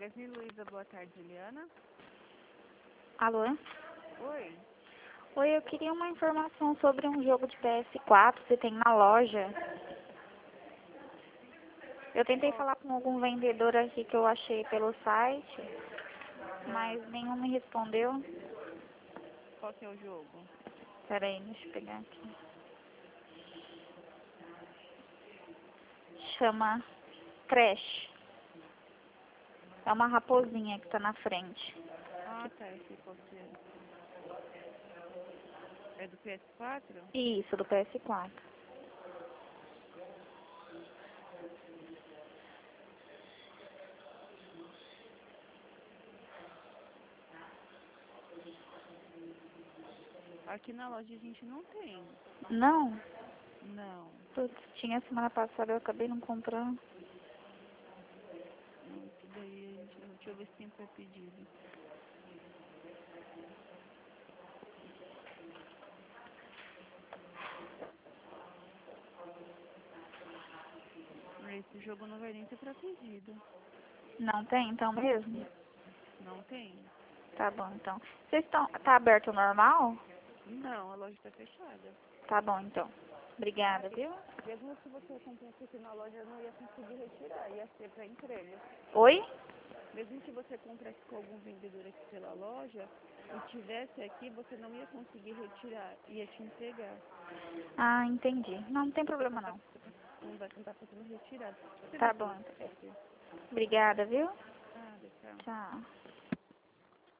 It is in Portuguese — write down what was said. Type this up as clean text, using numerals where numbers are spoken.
Magazine Luiza, boa tarde, Juliana. Alô? Oi. Oi, eu queria uma informação sobre um jogo de PS4, se tem na loja. Eu tentei falar com algum vendedor aqui que eu achei pelo site, mas nenhum me respondeu. Qual que é o jogo? Pera aí, deixa eu pegar aqui. Chama Crash. É uma raposinha que tá na frente. Ah, tá, eu sei qual que é. É do PS4? Isso, do PS4. Aqui na loja a gente não tem. Não? Não. Putz, tinha semana passada, eu acabei não comprando. Isso daí a gente... Deixa eu ver se tem pré-pedido. Esse jogo não vai nem ter pré-pedido. Não tem, então mesmo? Não tem? Tá bom, então. Vocês estão... Tá aberto normal? Não, a loja tá fechada. Tá bom, então. Obrigada, viu? Mesmo se você comprasse aqui na loja, eu não ia conseguir retirar, ia ser para entrega. Oi? Mesmo que você comprasse com algum vendedor aqui pela loja e tivesse aqui, você não ia conseguir retirar, ia te entregar. Ah, entendi. Não, não tem problema não. Não vai estar fazendo retirada. Deixa eu ver Tá se bom. você quer. Obrigada, viu? Ah, tchau. Tchau.